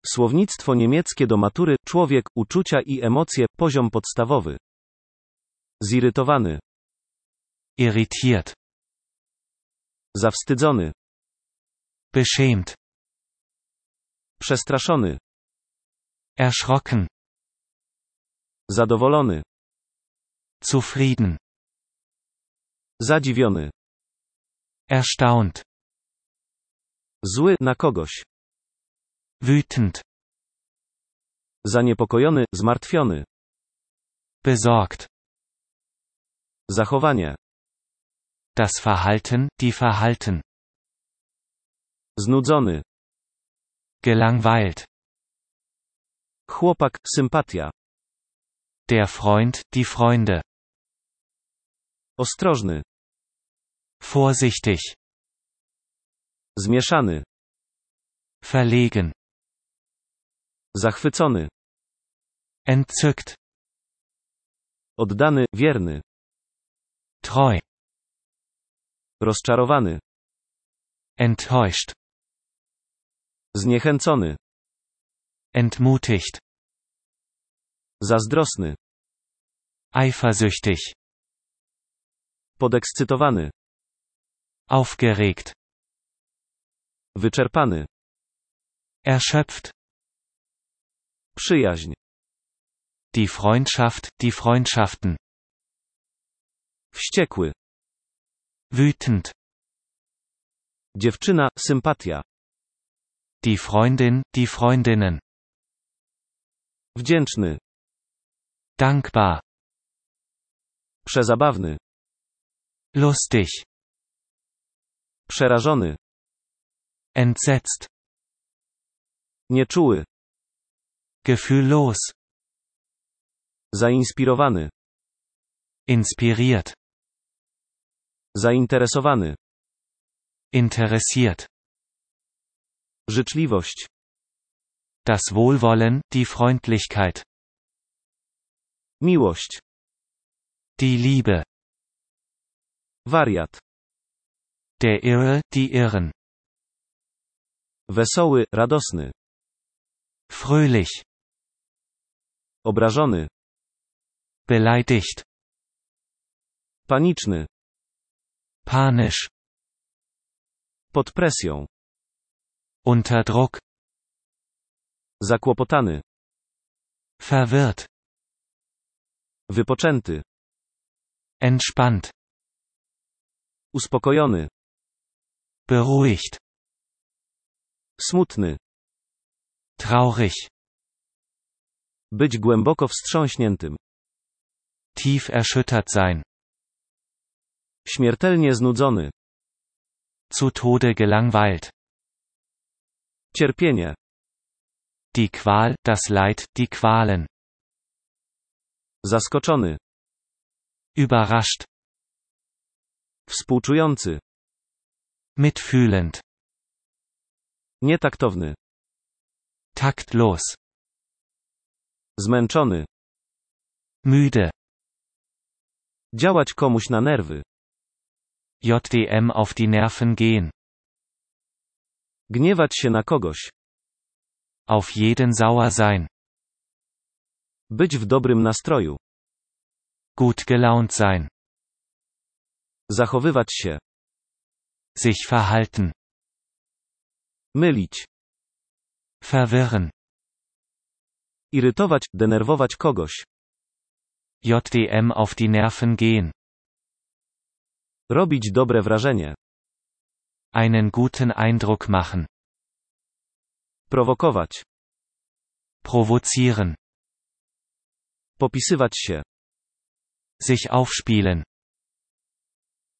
Słownictwo niemieckie do matury, człowiek, uczucia i emocje, poziom podstawowy. Zirytowany. Irritiert. Zawstydzony. Beschämt. Przestraszony. Erschrocken. Zadowolony. Zufrieden. Zadziwiony. Erstaunt. Zły na kogoś. Wütend. Zaniepokojony, zmartwiony. Besorgt. Zachowanie. Das Verhalten, die Verhalten. Znudzony. Gelangweilt. Chłopak, sympatia. Der Freund, die Freunde. Ostrożny. Vorsichtig. Zmieszany. Verlegen. Zachwycony. Entzückt. Oddany, wierny. Treu. Rozczarowany. Enttäuscht. Zniechęcony. Entmutigt. Zazdrosny. Eifersüchtig. Podekscytowany. Aufgeregt. Wyczerpany. Erschöpft. Przyjaźń. Die Freundschaft, die Freundschaften. Wściekły. Wütend. Dziewczyna, sympatia. Die Freundin, die Freundinnen. Wdzięczny. Dankbar. Przezabawny. Lustig. Przerażony. Entsetzt. Nieczuły. Gefühllos. Zainspirowany. Inspiriert. Zainteresowany. Interessiert. Życzliwość. Das Wohlwollen, die Freundlichkeit. Miłość. Die Liebe. Wariat. Der Irre, die Irren. Wesoły, radosny. Fröhlich. Obrażony. Beleidigt. Paniczny. Panisch. Pod presją. Unter Druck. Zakłopotany. Verwirrt. Wypoczęty. Entspannt. Uspokojony. Beruhigt. Smutny. Traurig. Być głęboko wstrząśniętym. Tief erschüttert sein. Śmiertelnie znudzony. Zu Tode gelangweilt. Cierpienie. Die Qual, das Leid, die Qualen. Zaskoczony. Überrascht. Współczujący. Mitfühlend. Nietaktowny. Taktlos. Zmęczony. Müde. Działać komuś na nerwy. JDM auf die Nerven gehen. Gniewać się na kogoś. Auf jeden sauer sein. Być w dobrym nastroju. Gut gelaunt sein. Zachowywać się. Sich verhalten. Mylić. Verwirren. Irytować, denerwować kogoś. JDM auf die Nerven gehen. Robić dobre wrażenie. Einen guten Eindruck machen. Prowokować. Provozieren. Popisywać się. Sich aufspielen.